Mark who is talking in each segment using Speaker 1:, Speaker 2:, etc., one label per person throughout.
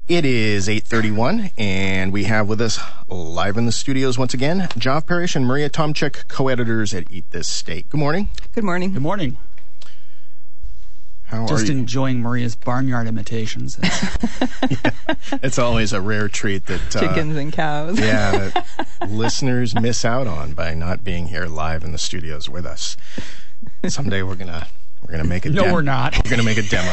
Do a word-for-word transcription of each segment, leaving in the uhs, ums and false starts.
Speaker 1: It is eight thirty-one, and we have with us live in the studios once again, Joff Parrish and Maria Tomczyk, co-editors at Eat This Steak. Good morning.
Speaker 2: Good morning.
Speaker 3: Good morning.
Speaker 1: How
Speaker 3: Just
Speaker 1: are you?
Speaker 3: enjoying Maria's barnyard imitations.
Speaker 1: Yeah, it's always a rare treat that... Uh,
Speaker 2: Chickens and cows.
Speaker 1: Yeah, that listeners miss out on by not being here live in the studios with us. Someday we're going to... We're going to make a
Speaker 3: No,
Speaker 1: dem-
Speaker 3: we're not.
Speaker 1: We're going to make a demo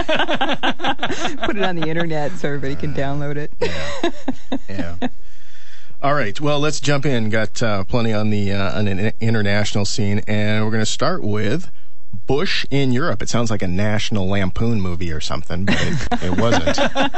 Speaker 1: tape.
Speaker 2: Put it on the internet so everybody can download it.
Speaker 1: Yeah. Yeah. All right. Well, let's jump in. Got uh, plenty on the uh, on an international scene, and we're going to start with Bush in Europe. It sounds like a National Lampoon movie or something, but it, it wasn't.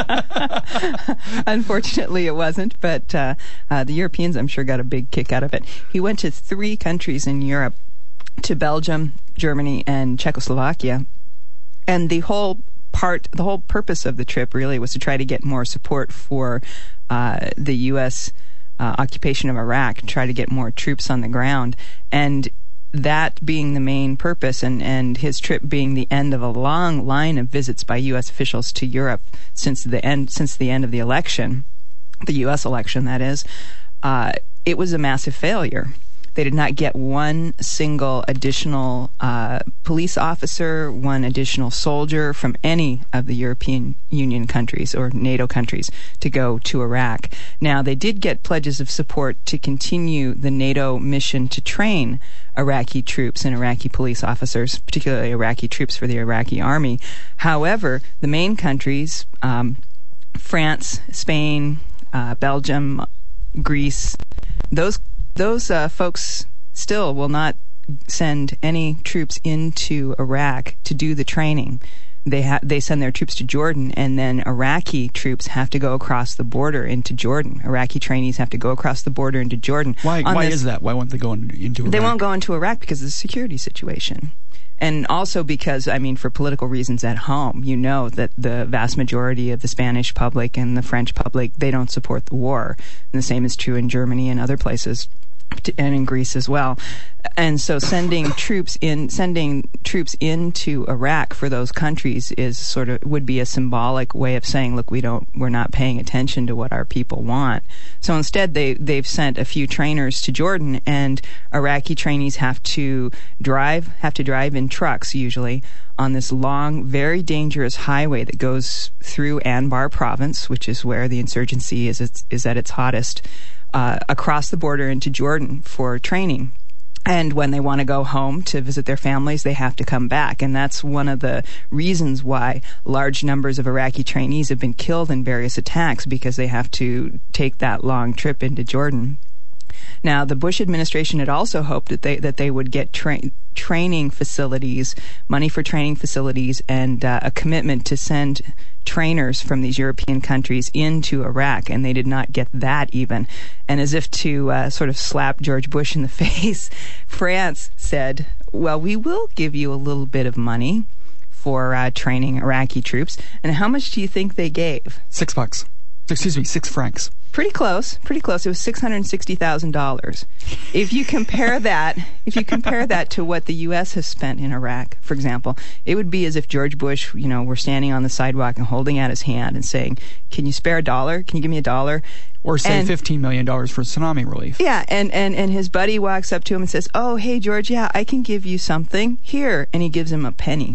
Speaker 2: Unfortunately, it wasn't, but uh, uh, the Europeans, I'm sure, got a big kick out of it. He went to three countries in Europe, to Belgium, Germany, and Czechoslovakia. And the whole part, the whole purpose of the trip really was to try to get more support for uh, the U S uh, occupation of Iraq, try to get more troops on the ground. And that being the main purpose, and, and his trip being the end of a long line of visits by U S officials to Europe since the end, since the end of the election, the U S election, that is, uh, it was a massive failure. They did not get one single additional uh, police officer, one additional soldier from any of the European Union countries or NATO countries to go to Iraq. Now, they did get pledges of support to continue the NATO mission to train Iraqi troops and Iraqi police officers, particularly Iraqi troops for the Iraqi army. However, the main countries, um, France, Spain, uh, Belgium, Greece, those Those uh, folks still will not send any troops into Iraq to do the training. They ha- they send their troops to Jordan, and then Iraqi troops have to go across the border into Jordan. Iraqi trainees have to go across the border into Jordan.
Speaker 3: Why? Why
Speaker 2: this,
Speaker 3: is that? Why won't they go into, into Iraq?
Speaker 2: They won't go into Iraq because of the security situation. And also because, I mean, for political reasons at home, you know that the vast majority of the Spanish public and the French public, they don't support the war. And the same is true in Germany and other places, and in Greece as well. And so sending troops in, sending troops into Iraq for those countries is sort of, would be a symbolic way of saying, look, we don't, we're not paying attention to what our people want. So instead they, they've sent a few trainers to Jordan, and Iraqi trainees have to drive, have to drive in trucks usually on this long, very dangerous highway that goes through Anbar province, which is where the insurgency is, is at its hottest, uh, across the border into Jordan for training. And when they want to go home to visit their families, they have to come back. And that's one of the reasons why large numbers of Iraqi trainees have been killed in various attacks, because they have to take that long trip into Jordan. Now, the Bush administration had also hoped that they that they would get tra- training facilities, money for training facilities, and uh, a commitment to send trainers from these European countries into Iraq, and they did not get that even. And as if to uh, sort of slap George Bush in the face, France said, well, we will give you a little bit of money for uh, training Iraqi troops. And how much do you think they gave?
Speaker 3: Six bucks. Excuse me, six francs.
Speaker 2: Pretty close, pretty close. It was six hundred sixty thousand dollars. If you compare that, if you compare that to what the U S has spent in Iraq, for example, it would be as if George Bush, you know, were standing on the sidewalk and holding out his hand and saying, "Can you spare a dollar? Can you give me a dollar?"
Speaker 3: Or say
Speaker 2: and,
Speaker 3: fifteen million dollars for tsunami relief.
Speaker 2: Yeah, and, and, and his buddy walks up to him and says, "Oh, hey, George, yeah, I can give you something. Here." And he gives him a penny.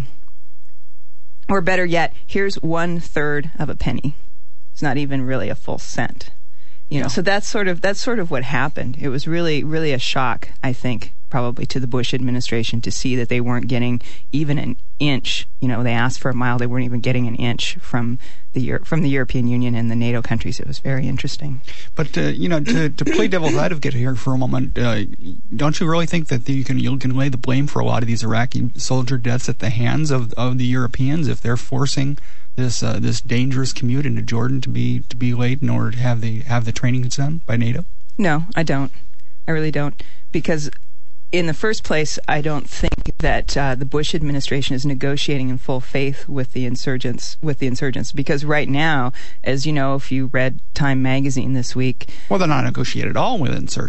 Speaker 2: Or better yet, here's one third of a penny. It's not even really a full cent. You know, yeah. So that's sort of that's sort of what happened. It was really, really a shock, I think, probably to the Bush administration to see that they weren't getting even an inch. You know, they asked for a mile, they weren't even getting an inch from the Euro- from the European Union and the NATO countries. It was very interesting.
Speaker 3: But uh, you know, to, to play devil's advocate here for a moment, uh, don't you really think that you can you can lay the blame for a lot of these Iraqi soldier deaths at the hands of of the Europeans if they're forcing this uh, this dangerous commute into Jordan to be to be laid in order to have the have the training done by NATO?
Speaker 2: No, I don't. I really don't, because in the first place, I don't think that uh, the Bush administration is negotiating in full faith with the insurgents. With the insurgents, because right now, as you know, if you read Time magazine this week,
Speaker 3: well, they're not negotiating at all with insurgents.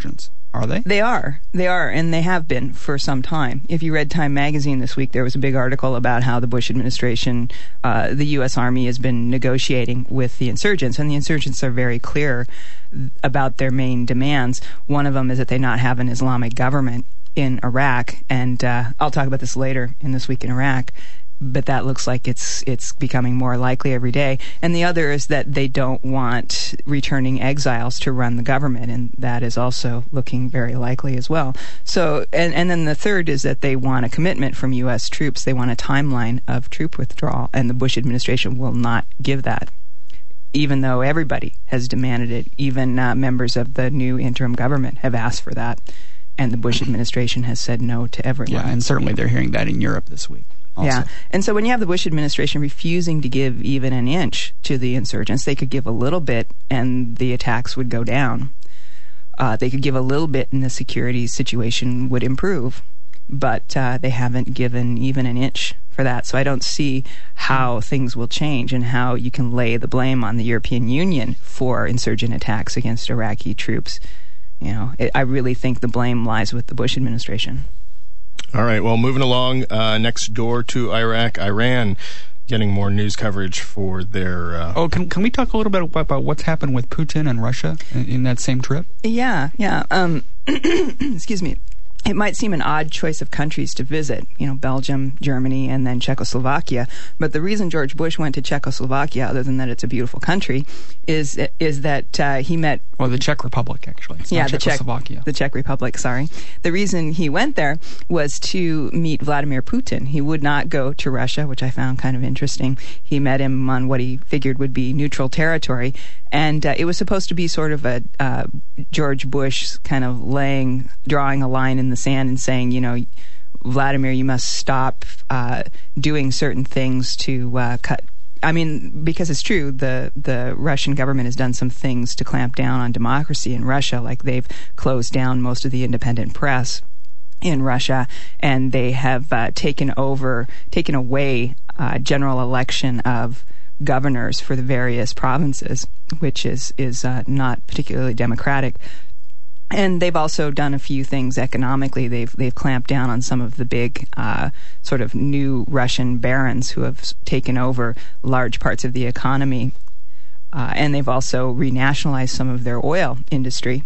Speaker 3: Are they?
Speaker 2: They are. They are, and they have been for some time. If you read Time magazine this week, there was a big article about how the Bush administration, uh, the U S. Army has been negotiating with the insurgents, and the insurgents are very clear about their main demands. One of them is that they not have an Islamic government in Iraq, and uh, I'll talk about this later in This Week in Iraq. But that looks like it's it's becoming more likely every day. And the other is that they don't want returning exiles to run the government, and that is also looking very likely as well. So, and, and then the third is that they want a commitment from U S troops. They want a timeline of troop withdrawal, and the Bush administration will not give that, even though everybody has demanded it. Even uh, members of the new interim government have asked for that, and the Bush administration has said no to everyone.
Speaker 3: Yeah, and certainly they're hearing that in Europe this week. Also.
Speaker 2: Yeah, and so when you have the Bush administration refusing to give even an inch to the insurgents, they could give a little bit and the attacks would go down. Uh, they could give a little bit and the security situation would improve, but uh, they haven't given even an inch for that. So I don't see how things will change and how you can lay the blame on the European Union for insurgent attacks against Iraqi troops. You know, it, I really think the blame lies with the Bush administration.
Speaker 1: All right, well, moving along, uh, next door to Iraq, Iran, getting more news coverage for their... Uh,
Speaker 3: oh, can can we talk a little bit about, about what's happened with Putin and Russia in, in that same trip?
Speaker 2: Yeah, yeah. Um, excuse me. It might seem an odd choice of countries to visit, you know, Belgium, Germany, and then Czechoslovakia. But the reason George Bush went to Czechoslovakia, other than that it's a beautiful country, is is that uh, he met...
Speaker 3: Well, the Czech Republic, actually. It's
Speaker 2: yeah,
Speaker 3: not
Speaker 2: the
Speaker 3: Czechoslovakia.
Speaker 2: Czech, the Czech Republic, sorry. The reason he went there was to meet Vladimir Putin. He would not go to Russia, which I found kind of interesting. He met him on what he figured would be neutral territory. And uh, it was supposed to be sort of a uh, George Bush kind of laying, drawing a line in the sand and saying, you know, Vladimir, you must stop uh, doing certain things to uh, cut. I mean, because it's true, the the Russian government has done some things to clamp down on democracy in Russia, like they've closed down most of the independent press in Russia, and they have uh, taken over, taken away uh, general election of governors for the various provinces, which is is uh, not particularly democratic. And they've also done a few things economically. They've they've clamped down on some of the big uh, sort of new Russian barons who have taken over large parts of the economy. Uh, and they've also renationalized some of their oil industry.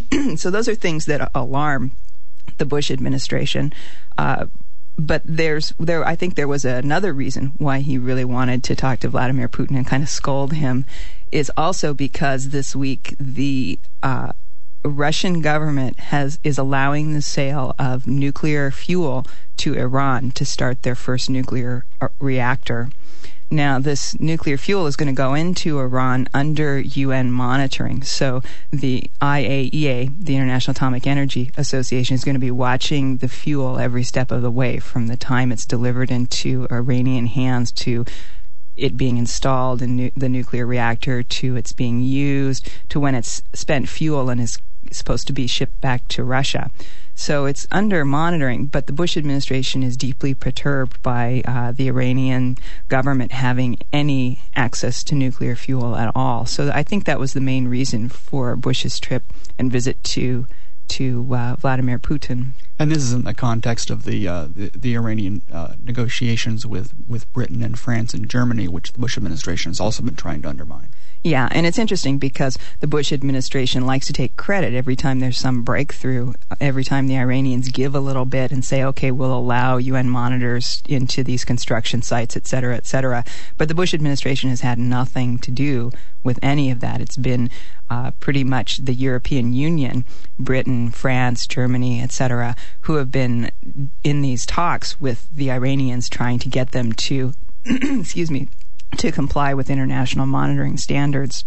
Speaker 2: So those are things that alarm the Bush administration. Uh, but there's there I think there was another reason why he really wanted to talk to Vladimir Putin and kind of scold him, is also because this week the uh, Russian government has is allowing the sale of nuclear fuel to Iran to start their first nuclear reactor. Now, this nuclear fuel is going to go into Iran under U N monitoring. So the I A E A, the International Atomic Energy Association, is going to be watching the fuel every step of the way, from the time it's delivered into Iranian hands to it being installed in nu- the nuclear reactor, to its being used, to when it's spent fuel and is supposed to be shipped back to Russia. So it's under monitoring, but the Bush administration is deeply perturbed by uh, the Iranian government having any access to nuclear fuel at all. So I think that was the main reason for Bush's trip and visit to to uh, Vladimir Putin.
Speaker 3: And this is in the context of the uh, the, the Iranian uh, negotiations with, with Britain and France and Germany, which the Bush administration has also been trying to undermine.
Speaker 2: Yeah, and it's interesting because the Bush administration likes to take credit every time there's some breakthrough, every time the Iranians give a little bit and say, okay, we'll allow U N monitors into these construction sites, et cetera, et cetera. But the Bush administration has had nothing to do with any of that. It's been uh, pretty much the European Union, Britain, France, Germany, et cetera, who have been in these talks with the Iranians trying to get them to, excuse me, to comply with international monitoring standards.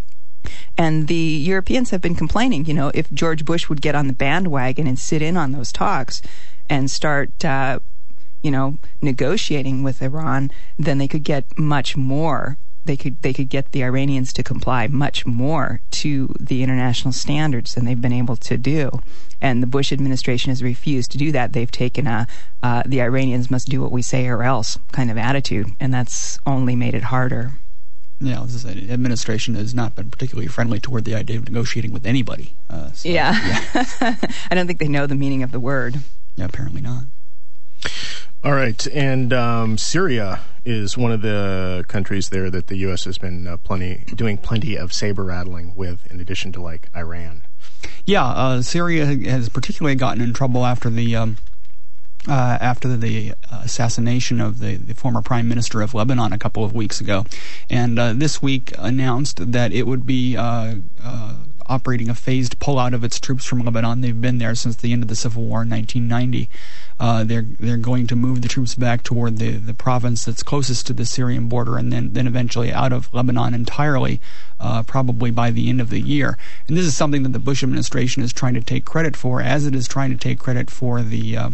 Speaker 2: And the Europeans have been complaining, you know, if George Bush would get on the bandwagon and sit in on those talks and start, uh, you know, negotiating with Iran, then they could get much more. They could they could get the Iranians to comply much more to the international standards than they've been able to do. And the Bush administration has refused to do that. They've taken a uh, the Iranians must do what we say or else kind of attitude, and that's only made it harder.
Speaker 3: Yeah, this is an administration has not been particularly friendly toward the idea of negotiating with anybody. Uh, so,
Speaker 2: yeah.
Speaker 3: yeah.
Speaker 2: I don't think they know the meaning of the word.
Speaker 3: Yeah, apparently not.
Speaker 1: All right, and um, Syria is one of the countries there that the U S has been uh, plenty doing plenty of saber rattling with, in addition to like Iran.
Speaker 3: Yeah, uh, Syria has particularly gotten in trouble after the um, uh, after the assassination of the, the former prime minister of Lebanon a couple of weeks ago, and uh, this week announced that it would be uh, uh, operating a phased pullout of its troops from Lebanon. They've been there since the end of the civil war in nineteen ninety. Uh, they're they're going to move the troops back toward the, the province that's closest to the Syrian border, and then, then eventually out of Lebanon entirely, uh, probably by the end of the year. And this is something that the Bush administration is trying to take credit for, as it is trying to take credit for the uh,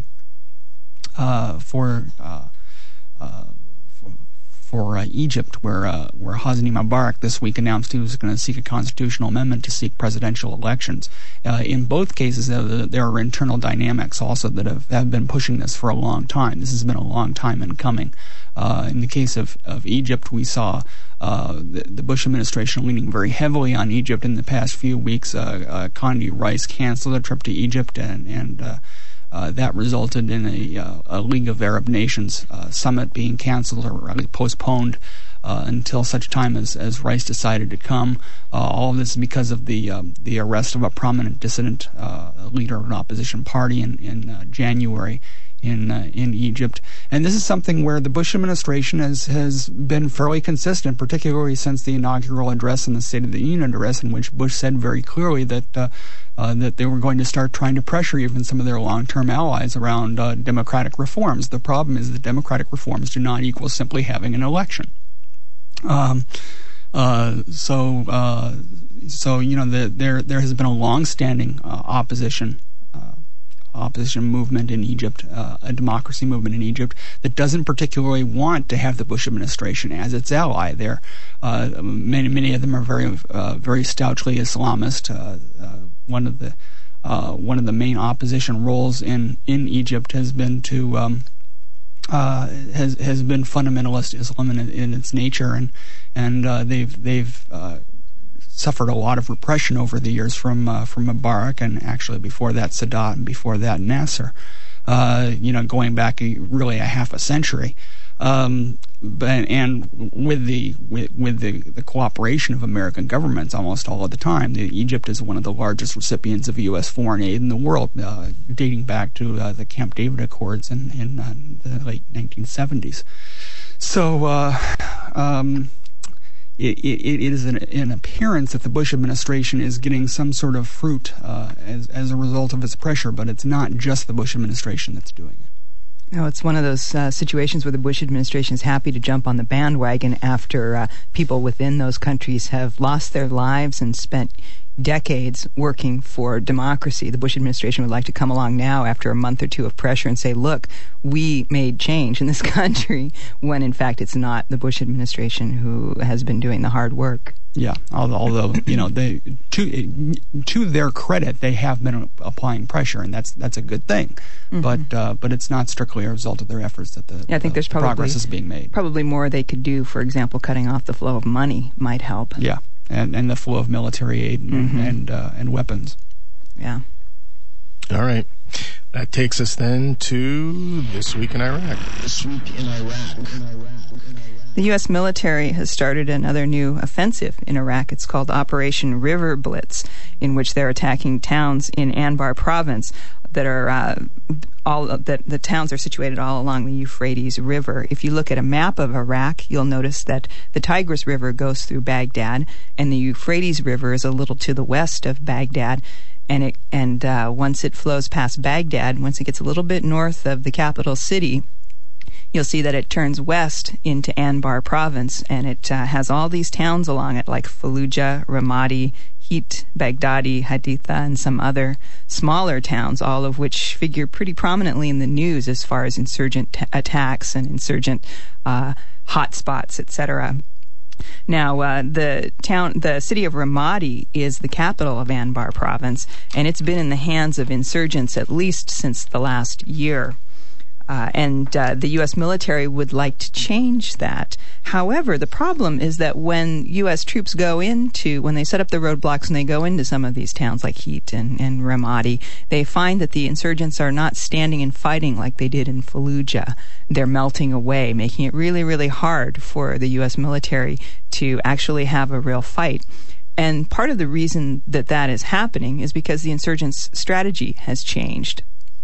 Speaker 3: uh, for uh, uh, for, for uh, Egypt, where uh, where Hosni Mubarak this week announced he was going to seek a constitutional amendment to seek presidential elections. Uh, in both cases, uh, there are internal dynamics also that have, have been pushing this for a long time. This has been a long time in coming. Uh, in the case of, of Egypt, we saw uh, the, the Bush administration leaning very heavily on Egypt in the past few weeks. Uh, uh, Condi Rice canceled a trip to Egypt, and, and uh, uh, that resulted in a, uh, a League of Arab Nations uh, summit being canceled or postponed Uh, until such time as, as Rice decided to come. Uh, all of this is because of the um, the arrest of a prominent dissident uh, leader of an opposition party in in uh, January in uh, in Egypt. And this is something where the Bush administration has has been fairly consistent, particularly since the inaugural address and the State of the Union address, in which Bush said very clearly that uh, uh, that they were going to start trying to pressure even some of their long-term allies around uh, democratic reforms. The problem is that democratic reforms do not equal simply having an election. Um, uh, so, uh, so you know, the, there there has been a long-standing uh, opposition uh, opposition movement in Egypt, uh, a democracy movement in Egypt that doesn't particularly want to have the Bush administration as its ally. There, uh, many many of them are very uh, very stoutly Islamist. Uh, uh, one of the uh, one of the main opposition roles in in Egypt has been to um, Uh, has has been fundamentalist Islam in, in its nature, and and uh, they've they've uh, suffered a lot of repression over the years from uh, from Mubarak, and actually before that Sadat, and before that Nasser. Uh, you know, going back a, really a half a century. Um, but and with the with, with the, the cooperation of American governments almost all of the time. The, Egypt is one of the largest recipients of U S foreign aid in the world, uh, dating back to uh, the Camp David Accords in, in uh, the late nineteen seventies. So uh, um, it, it, it is an, an appearance that the Bush administration is getting some sort of fruit uh, as, as a result of its pressure, but it's not just the Bush administration that's doing it.
Speaker 2: No, it's one of those uh, situations where the Bush administration is happy to jump on the bandwagon after uh, people within those countries have lost their lives and spent decades working for democracy. The Bush administration would like to come along now after a month or two of pressure and say, look, we made change in this country, when in fact it's not the Bush administration who has been doing the hard work.
Speaker 3: Yeah, although, you know, they to to their credit, they have been applying pressure, and that's that's a good thing. Mm-hmm. But uh, but it's not strictly a result of their efforts that the,
Speaker 2: yeah, I think
Speaker 3: the
Speaker 2: there's probably,
Speaker 3: progress is being made.
Speaker 2: Probably more they could do. For example, cutting off the flow of money might help.
Speaker 3: Yeah, and and the flow of military aid and mm-hmm. and, uh, and weapons.
Speaker 2: Yeah.
Speaker 1: All right. That takes us then to This Week in Iraq. This Week in Iraq. In Iraq.
Speaker 2: The U S military has started another new offensive in Iraq. It's called Operation River Blitz, in which they're attacking towns in Anbar province that are uh, all that the towns are situated all along the Euphrates River. If you look at a map of Iraq, you'll notice that the Tigris River goes through Baghdad, and the Euphrates River is a little to the west of Baghdad. And it and uh, once it flows past Baghdad, once it gets a little bit north of the capital city, you'll see that it turns west into Anbar province, and it uh, has all these towns along it, like Fallujah, Ramadi, Hit, Baghdadi, Haditha, and some other smaller towns, all of which figure pretty prominently in the news as far as insurgent t- attacks and insurgent uh, hotspots, et cetera. Now, uh, the town, the city of Ramadi is the capital of Anbar province, and it's been in the hands of insurgents at least since the last year. Uh, and uh, the U S military would like to change that. However, the problem is that when U S troops go into, when they set up the roadblocks and they go into some of these towns like Heat and, and Ramadi, they find that the insurgents are not standing and fighting like they did in Fallujah. They're melting away, making it really, really hard for the U S military to actually have a real fight. And part of the reason that that is happening is because the insurgents' strategy has changed.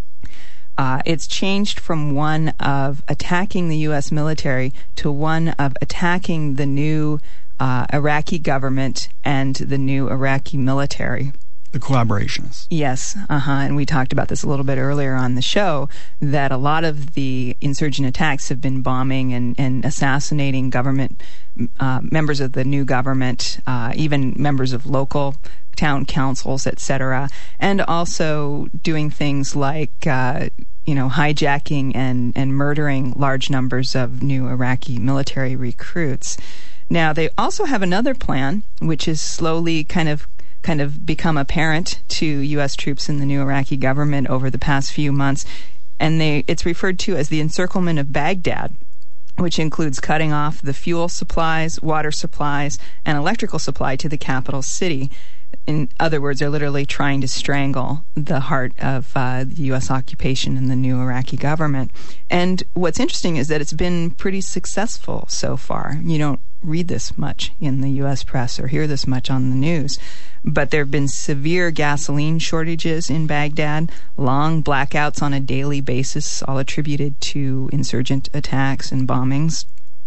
Speaker 2: Uh, it's changed from one of attacking the U S military to one of attacking the new uh, Iraqi government and the new Iraqi military.
Speaker 3: The collaborationists.
Speaker 2: Yes, uh-huh. And we talked about this a little bit earlier on the show, that a lot of the insurgent attacks have been bombing and, and assassinating government uh, members of the new government, uh, even members of local town councils, et cetera, and also doing things like, uh, you know, hijacking and, and murdering large numbers of new Iraqi military recruits. Now, they also have another plan, which is slowly kind of kind of become apparent to U S troops in the new Iraqi government over the past few months, and they it's referred to as the encirclement of Baghdad, which includes cutting off the fuel supplies, water supplies, and electrical supply to the capital city. In other words, they're literally trying to strangle the heart of uh, the U S occupation and the new Iraqi government. And what's interesting is that it's been pretty successful so far. You don't read this much in the U S press or hear this much on the news. But there have been severe gasoline shortages in Baghdad, long blackouts on a daily basis, all attributed to insurgent attacks and bombings.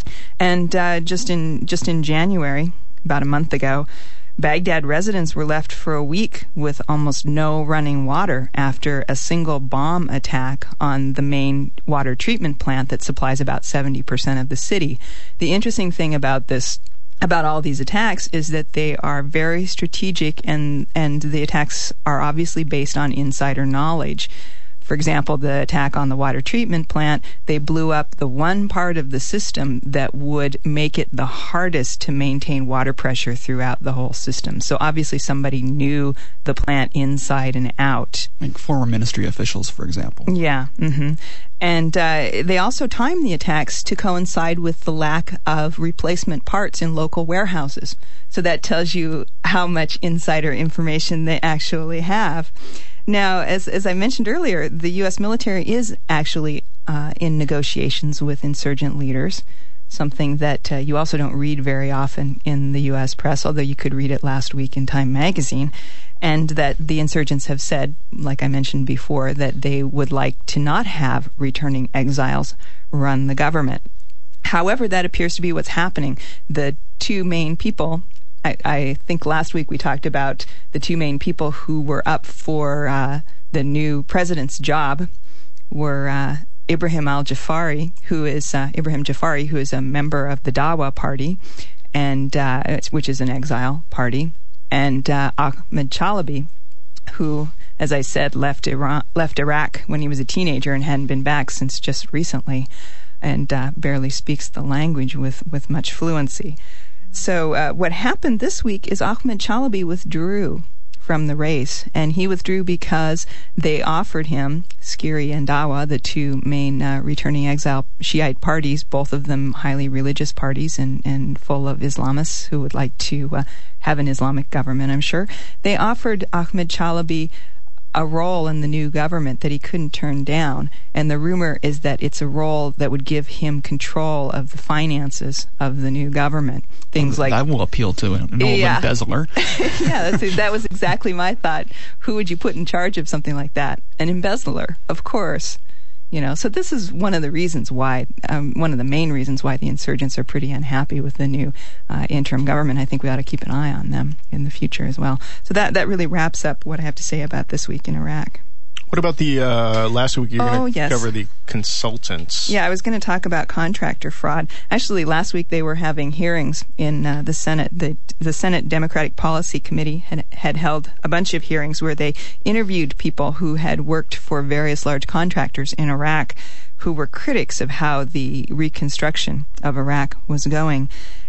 Speaker 2: And uh, just in just in January, about a month ago, Baghdad residents were left for a week with almost no running water after a single bomb attack on the main water treatment plant that supplies about seventy percent of the city. The interesting thing about this about all these attacks is that they are very strategic, and and the attacks are obviously based on insider knowledge. For example, the attack on the water treatment plant, they blew up the one part of the system that would make it the hardest to maintain water pressure throughout the whole system. So obviously somebody knew the plant inside and out.
Speaker 3: Like former ministry officials, for example.
Speaker 2: Yeah. Mm-hmm. And uh, they also timed the attacks to coincide with the lack of replacement parts in local warehouses. So that tells you how much insider information they actually have. Now, as as I mentioned earlier, the U S military is actually uh, in negotiations with insurgent leaders, something that uh, you also don't read very often in the U S press, although you could read it last week in Time magazine, and that the insurgents have said, like I mentioned before, that they would like to not have returning exiles run the government. However, that appears to be what's happening. The two main people, I, I think last week we talked about the two main people who were up for uh, the new president's job were uh, Ibrahim al-Jafari, who is uh, Ibrahim Jafari, who is a member of the Dawa party, and uh, which is an exile party, and uh, Ahmed Chalabi, who, as I said, left Iran, left Iraq when he was a teenager and hadn't been back since just recently, and uh, barely speaks the language with, with much fluency. So uh, what happened this week is Ahmed Chalabi withdrew from the race, and he withdrew because they offered him, Skiri and Dawa, the two main uh, returning exile Shiite parties, both of them highly religious parties and, and full of Islamists who would like to uh, have an Islamic government, I'm sure. They offered Ahmed Chalabi a role in the new government that he couldn't turn down, and the rumor is that it's a role that would give him control of the finances of the new government. Things
Speaker 3: well,
Speaker 2: like
Speaker 3: that will appeal to an old
Speaker 2: yeah.
Speaker 3: embezzler.
Speaker 2: yeah, that's, that was exactly my thought. Who would you put in charge of something like that? An embezzler, of course. You know, so this is one of the reasons why, um, one of the main reasons why the insurgents are pretty unhappy with the new uh, interim government. I think we ought to keep an eye on them in the future as well. So that that really wraps up what I have to say about this week in Iraq.
Speaker 1: What about the uh, last week? You're
Speaker 2: oh,
Speaker 1: going to
Speaker 2: yes.
Speaker 1: cover the consultants.
Speaker 2: Yeah, I was going to talk about contractor fraud. Actually, last week they were having hearings in uh, the Senate. The the Senate Democratic Policy Committee had, had held a bunch of hearings where they interviewed people who had worked for various large contractors in Iraq who were critics of how the reconstruction of Iraq was going.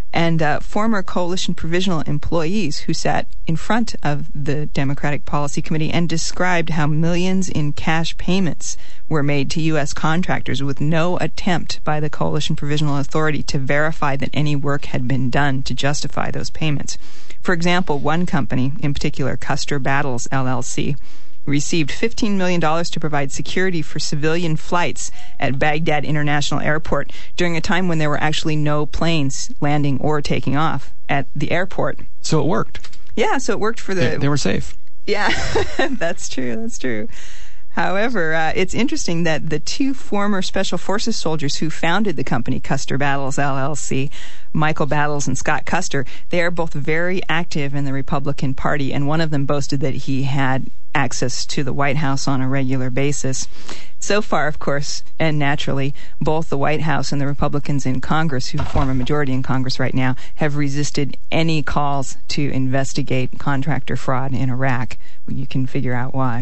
Speaker 2: And uh, former coalition provisional employees who sat in front of the Democratic Policy Committee and described how millions in cash payments were made to U S contractors with no attempt by the Coalition Provisional Authority to verify that any work had been done to justify those payments. For example, one company, in particular, Custer Battles, L L C, received fifteen million dollars to provide security for civilian flights at Baghdad International Airport during a time when there were actually no planes landing or taking off at the airport.
Speaker 3: So it worked.
Speaker 2: Yeah, so it worked for the...
Speaker 3: They, they were safe.
Speaker 2: Yeah, that's true, that's true. However, uh, it's interesting that the two former Special Forces soldiers who founded the company, Custer Battles, L L C, Michael Battles and Scott Custer, they are both very active in the Republican Party, and one of them boasted that he had access to the White House on a regular basis. So far, of course, and naturally, both the White House and the Republicans in Congress, who form a majority in Congress right now, have resisted any calls to investigate contractor fraud in Iraq. Well, you can figure out why.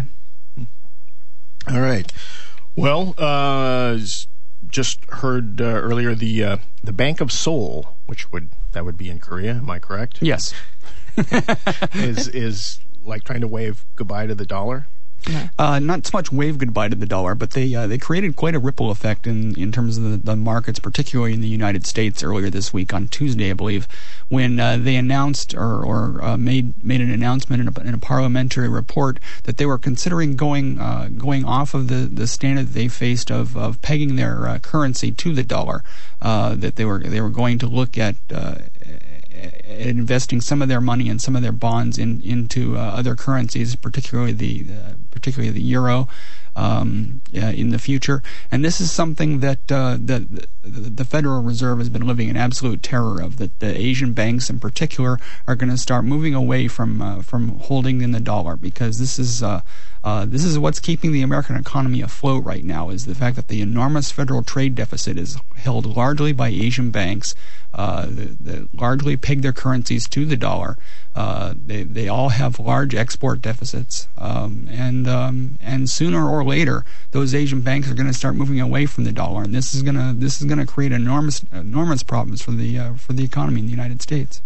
Speaker 1: All right. Well, uh, just heard uh, earlier the uh, the Bank of Seoul, which would that would be in Korea. Am I correct?
Speaker 3: Yes.
Speaker 1: is is like trying to wave goodbye to the dollar?
Speaker 3: Yeah. Uh, not so much wave goodbye to the dollar, but they uh, they created quite a ripple effect in, in terms of the, the markets, particularly in the United States earlier this week on Tuesday, I believe, when uh, they announced or, or uh, made made an announcement in a, in a parliamentary report that they were considering going uh, going off of the, the standard that they faced of, of pegging their uh, currency to the dollar. Uh, that they were they were going to look at uh, investing some of their money and some of their bonds in into uh, other currencies, particularly the uh, particularly the euro, um, uh, in the future. And this is something that uh, that the Federal Reserve has been living in absolute terror of. That the Asian banks, in particular, are going to start moving away from uh, from holding in the dollar, because this is. Uh, Uh, this is what's keeping the American economy afloat right now, is the fact that the enormous federal trade deficit is held largely by Asian banks uh, that, that largely peg their currencies to the dollar. Uh, they they all have large export deficits, um, and um, and sooner or later, those Asian banks are going to start moving away from the dollar, and this is gonna this is gonna create enormous enormous problems for the uh, for the economy in the United States.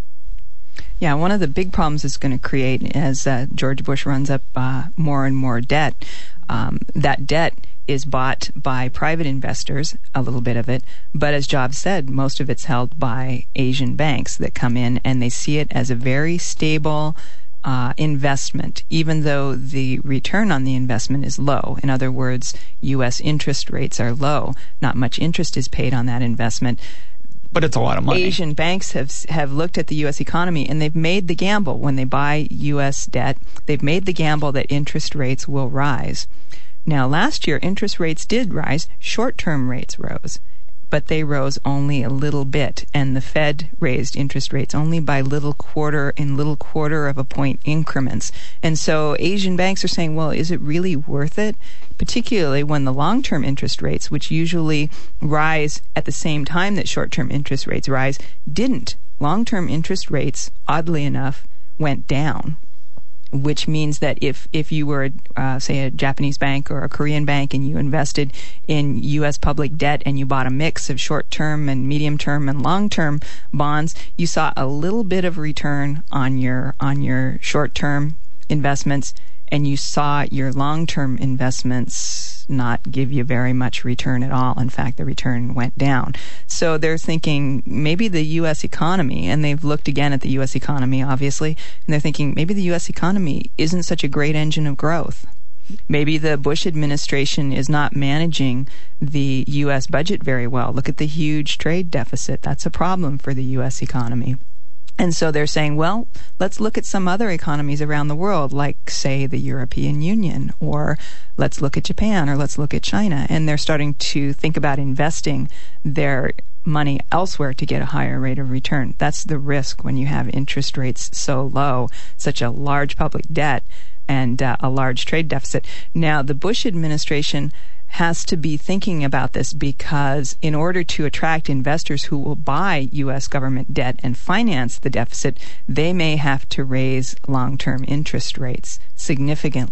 Speaker 2: Yeah, one of the big problems it's going to create as uh, George Bush runs up uh, more and more debt. Um, that debt is bought by private investors, a little bit of it, but as Job said, most of it's held by Asian banks that come in and they see it as a very stable uh, investment, even though the return on the investment is low. In other words, U S interest rates are low. Not much interest is paid on that investment.
Speaker 3: But it's a lot of money.
Speaker 2: Asian banks have have looked at the U S economy and they've made the gamble when they buy U S debt. They've made the gamble that interest rates will rise. Now, last year, interest rates did rise. Short-term rates rose, but they rose only a little bit, and the Fed raised interest rates only by little quarter in little quarter of a point increments. And so Asian banks are saying, well, is it really worth it? Particularly when the long-term interest rates, which usually rise at the same time that short-term interest rates rise, didn't. Long-term interest rates, oddly enough, went down, which means that if, if you were, uh, say, a Japanese bank or a Korean bank and you invested in U S public debt and you bought a mix of short-term and medium-term and long-term bonds, you saw a little bit of return on your on your short-term investments, and you saw your long-term investments not give you very much return at all. In fact, the return went down. So they're thinking maybe the U S economy, and they've looked again at the U S economy, obviously, and they're thinking maybe the U S economy isn't such a great engine of growth. Maybe the Bush administration is not managing the U S budget very well. Look at the huge trade deficit. That's a problem for the U S economy. And so they're saying, well, let's look at some other economies around the world, like, say, the European Union, or let's look at Japan, or let's look at China. And they're starting to think about investing their money elsewhere to get a higher rate of return. That's the risk when you have interest rates so low, such a large public debt, and uh, a large trade deficit. Now, the Bush administration has to be thinking about this, because in order to attract investors who will buy U S government debt and finance the deficit, they may have to raise long-term interest rates significantly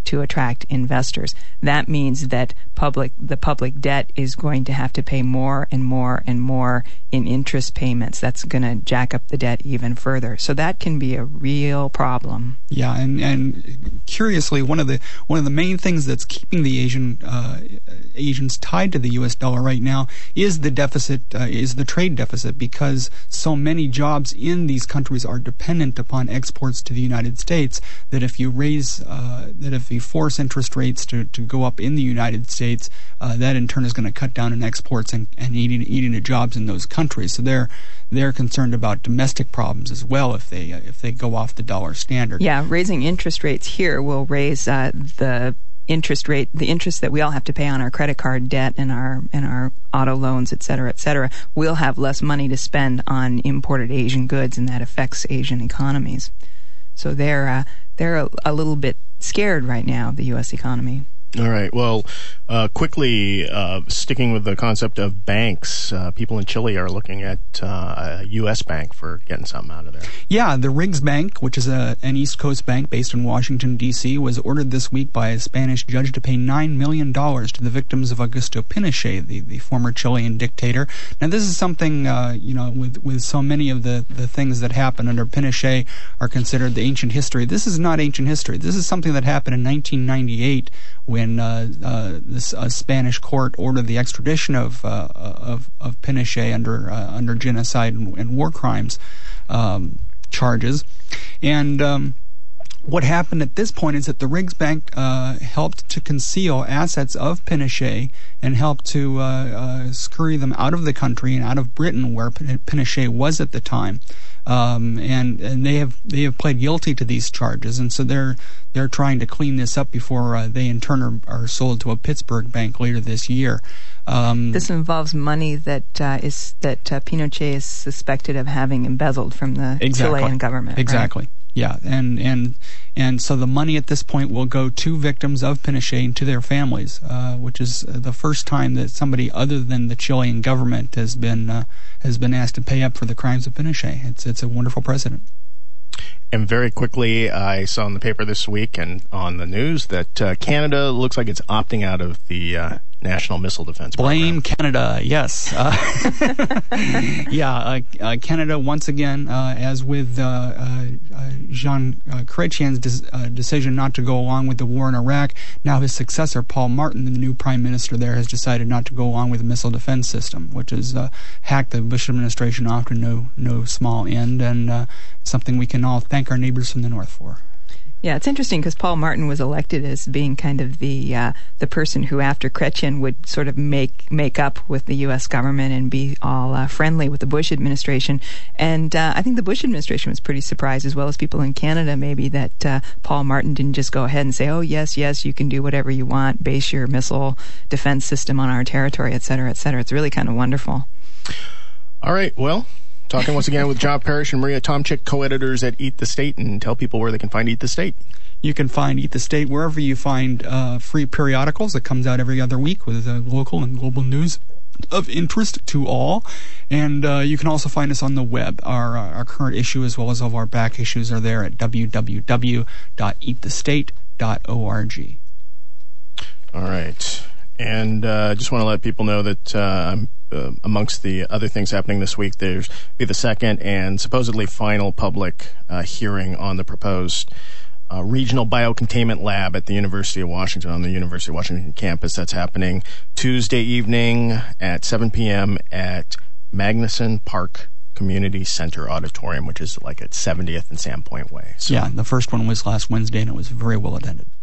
Speaker 2: to attract investors. That means that public the public debt is going to have to pay more and more and more in interest payments. That's going to jack up the debt even further. So that can be a real problem.
Speaker 3: Yeah, and, and curiously, one of the one of the main things that's keeping the Asian uh, Asians tied to the U S dollar right now is the deficit, uh, is the trade deficit, because so many jobs in these countries are dependent upon exports to the United States. That if you raise, uh, that if you force interest rates to, to go up in the United States, uh, that in turn is going to cut down on exports and, and eating eating the jobs in those countries. So they're they're concerned about domestic problems as well if they uh, if they go off the dollar standard.
Speaker 2: Yeah, raising interest rates here will raise uh, the interest rate, the interest that we all have to pay on our credit card debt and our and our auto loans, et cetera, et cetera. We'll have less money to spend on imported Asian goods, and that affects Asian economies. So they're uh, they're a, a little bit scared right now, the U S economy.
Speaker 1: All right. Well, uh, quickly, uh, sticking with the concept of banks, uh, people in Chile are looking at uh, a U S bank for getting something out of there.
Speaker 3: Yeah, the Riggs Bank, which is a, an East Coast bank based in Washington, D C, was ordered this week by a Spanish judge to pay nine million dollars to the victims of Augusto Pinochet, the, the former Chilean dictator. Now, this is something, uh, you know, with, with so many of the, the things that happened under Pinochet are considered the ancient history. This is not ancient history. This is something that happened in nineteen ninety-eight when When uh, uh, this uh, Spanish court ordered the extradition of uh, of, of Pinochet under uh, under genocide and, and war crimes um, charges, and um, what happened at this point is that the Riggs Bank uh, helped to conceal assets of Pinochet and helped to uh, uh, scurry them out of the country and out of Britain, where Pinochet was at the time. Um, and and they have they have pled guilty to these charges, and so they're they're trying to clean this up before uh, they in turn are, are sold to a Pittsburgh bank later this year. Um,
Speaker 2: this involves money that uh, is that uh, Pinochet is suspected of having embezzled from the
Speaker 3: exactly.
Speaker 2: Chilean government.
Speaker 3: Exactly.
Speaker 2: Right?
Speaker 3: Yeah, and and and so the money at this point will go to victims of Pinochet and to their families, uh, which is the first time that somebody other than the Chilean government has been uh, has been asked to pay up for the crimes of Pinochet. It's it's a wonderful precedent.
Speaker 1: And very quickly, I saw in the paper this week and on the news that uh, Canada looks like it's opting out of the uh, National Missile Defense
Speaker 3: Blame
Speaker 1: Program.
Speaker 3: Canada, yes. Uh, yeah, uh, uh, Canada, once again, uh, as with uh, uh, uh, Jean uh, Chrétien's des- uh, decision not to go along with the war in Iraq, now his successor, Paul Martin, the new prime minister there, has decided not to go along with the missile defense system, which has uh, hacked the Bush administration off to no, no small end, and uh, something we can all thank our neighbors from the north for.
Speaker 2: Yeah, it's interesting because Paul Martin was elected as being kind of the uh, the person who, after Chrétien, would sort of make make up with the U S government and be all uh, friendly with the Bush administration. And uh, I think the Bush administration was pretty surprised, as well as people in Canada, maybe, that uh, Paul Martin didn't just go ahead and say, "Oh, yes, yes, you can do whatever you want, base your missile defense system on our territory, et cetera, et cetera." It's really kind of wonderful.
Speaker 1: All right, well, talking once again with John Parrish and Maria Tomczyk, co-editors at Eat the State, and tell people where they can find Eat the State.
Speaker 3: You can find Eat the State wherever you find uh, free periodicals. It comes out every other week with uh, local and global news of interest to all. And uh, you can also find us on the web. Our, uh, our current issue as well as all of our back issues are there at w w w dot eat the state dot org.
Speaker 1: All right. And I uh, just want to let people know that uh, uh, amongst the other things happening this week, there's be the second and supposedly final public uh, hearing on the proposed uh, regional biocontainment lab at the University of Washington, on the University of Washington campus. That's happening Tuesday evening at seven p.m. at Magnuson Park Community Center Auditorium, which is like at seventieth and Sandpoint Way.
Speaker 3: So, yeah, the first one was last Wednesday, and it was very well attended.